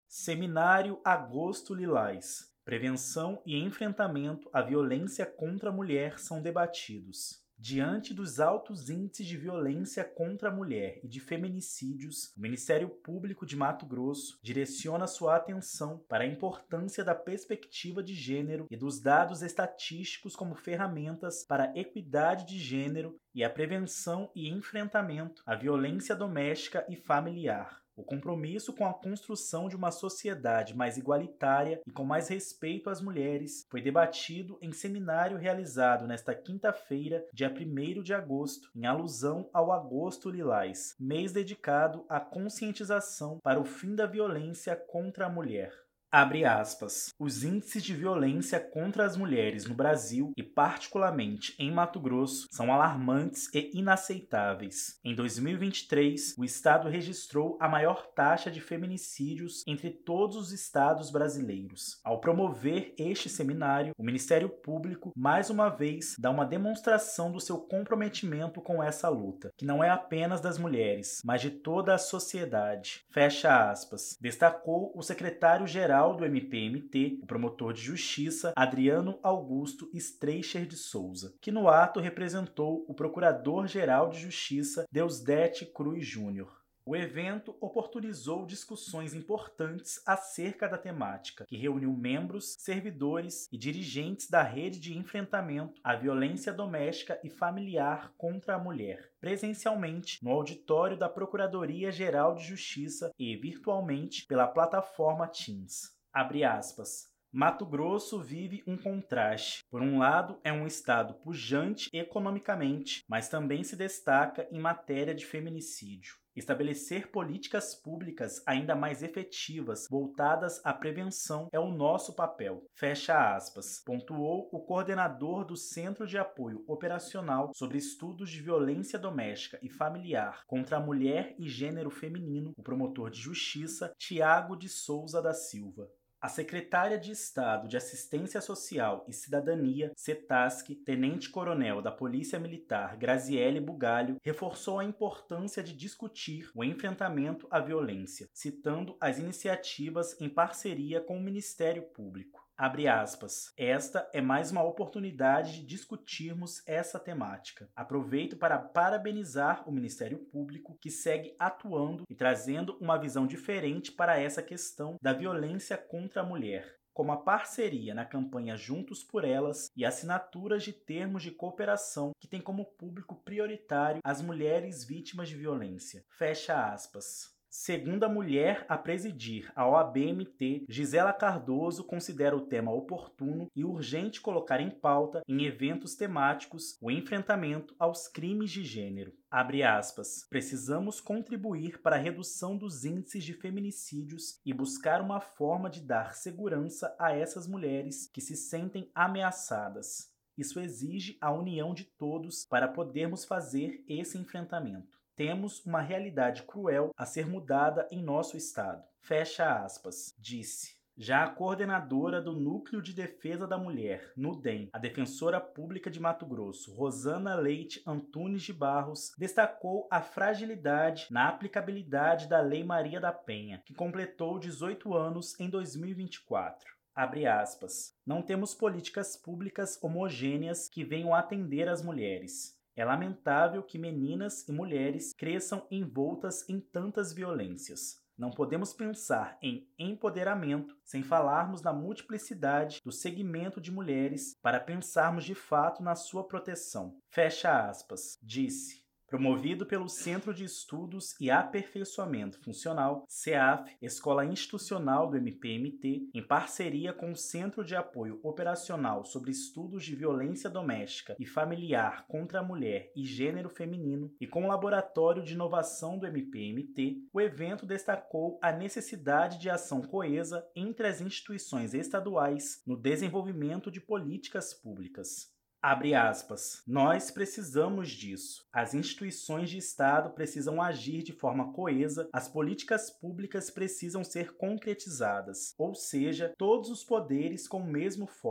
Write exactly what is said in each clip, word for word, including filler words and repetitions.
Seminário Agosto Lilás. Prevenção e enfrentamento à violência contra a mulher são debatidos. Diante dos altos índices de violência contra a mulher e de feminicídios, o Ministério Público de Mato Grosso direciona sua atenção para a importância da perspectiva de gênero e dos dados estatísticos como ferramentas para a equidade de gênero e a prevenção e enfrentamento à violência doméstica e familiar. O compromisso com a construção de uma sociedade mais igualitária e com mais respeito às mulheres foi debatido em seminário realizado nesta quinta-feira, dia primeiro de agosto, em alusão ao Agosto Lilás, mês dedicado à conscientização para o fim da violência contra a mulher. Abre aspas. Os índices de violência contra as mulheres no Brasil e particularmente em Mato Grosso são alarmantes e inaceitáveis. Em dois mil e vinte e três, o estado registrou a maior taxa de feminicídios entre todos os estados brasileiros. Ao promover este seminário, o Ministério Público mais uma vez dá uma demonstração do seu comprometimento com essa luta, que não é apenas das mulheres, mas de toda a sociedade. Fecha aspas. Destacou o secretário-geral do M P M T, o promotor de justiça Adriano Augusto Streicher de Souza, que no ato representou o procurador-geral de justiça Deusdete Cruz Júnior. O evento oportunizou discussões importantes acerca da temática, que reuniu membros, servidores e dirigentes da rede de enfrentamento à violência doméstica e familiar contra a mulher, presencialmente no auditório da Procuradoria-Geral de Justiça e virtualmente pela plataforma Teams. Abre aspas. Mato Grosso vive um contraste. Por um lado, é um estado pujante economicamente, mas também se destaca em matéria de feminicídio. Estabelecer políticas públicas ainda mais efetivas, voltadas à prevenção, é o nosso papel. Fecha aspas. Pontuou o coordenador do Centro de Apoio Operacional sobre Estudos de Violência Doméstica e Familiar contra a Mulher e Gênero Feminino, o promotor de justiça, Tiago de Souza da Silva. A secretária de Estado de Assistência Social e Cidadania, CETASC, tenente-coronel da Polícia Militar Graziele Bugalho, reforçou a importância de discutir o enfrentamento à violência, citando as iniciativas em parceria com o Ministério Público. Abre aspas. Esta é mais uma oportunidade de discutirmos essa temática. Aproveito para parabenizar o Ministério Público, que segue atuando e trazendo uma visão diferente para essa questão da violência contra a mulher, como a parceria na campanha Juntos por Elas e assinaturas de termos de cooperação que tem como público prioritário as mulheres vítimas de violência. Fecha aspas. Segunda mulher a presidir a O A B M T, Gisela Cardoso considera o tema oportuno e urgente colocar em pauta, em eventos temáticos, o enfrentamento aos crimes de gênero. Abre aspas. Precisamos contribuir para a redução dos índices de feminicídios e buscar uma forma de dar segurança a essas mulheres que se sentem ameaçadas. Isso exige a união de todos para podermos fazer esse enfrentamento. Temos uma realidade cruel a ser mudada em nosso estado. Fecha aspas, disse. Já a coordenadora do Núcleo de Defesa da Mulher, NUDEM, a defensora pública de Mato Grosso, Rosana Leite Antunes de Barros, destacou a fragilidade na aplicabilidade da Lei Maria da Penha, que completou dezoito anos em dois mil e vinte e quatro. Abre aspas. Não temos políticas públicas homogêneas que venham atender as mulheres. É lamentável que meninas e mulheres cresçam envoltas em tantas violências. Não podemos pensar em empoderamento sem falarmos na multiplicidade do segmento de mulheres para pensarmos de fato na sua proteção. Fecha aspas, disse. Promovido pelo Centro de Estudos e Aperfeiçoamento Funcional, CEAF, Escola Institucional do M P M T, em parceria com o Centro de Apoio Operacional sobre Estudos de Violência Doméstica e Familiar contra a Mulher e Gênero Feminino e com o Laboratório de Inovação do M P M T, o evento destacou a necessidade de ação coesa entre as instituições estaduais no desenvolvimento de políticas públicas. Abre aspas. Nós precisamos disso. As instituições de Estado precisam agir de forma coesa, as políticas públicas precisam ser concretizadas, ou seja, todos os poderes com o mesmo foco.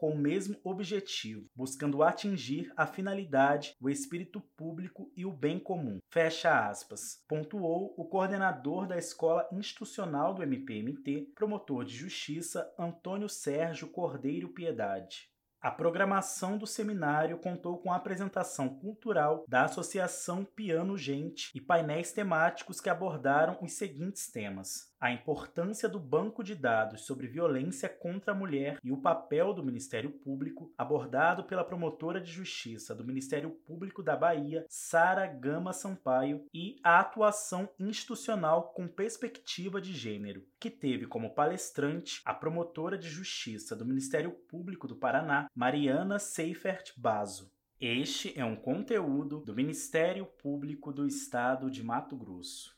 com o mesmo objetivo, buscando atingir a finalidade, o espírito público e o bem comum. Fecha aspas. Pontuou o coordenador da Escola Institucional do M P M T, promotor de justiça Antônio Sérgio Cordeiro Piedade. A programação do seminário contou com a apresentação cultural da Associação Piano Gente e painéis temáticos que abordaram os seguintes temas: a importância do banco de dados sobre violência contra a mulher e o papel do Ministério Público, abordado pela promotora de justiça do Ministério Público da Bahia, Sara Gama Sampaio, e a atuação institucional com perspectiva de gênero, que teve como palestrante a promotora de justiça do Ministério Público do Paraná, Mariana Seifert Basso. Este é um conteúdo do Ministério Público do Estado de Mato Grosso.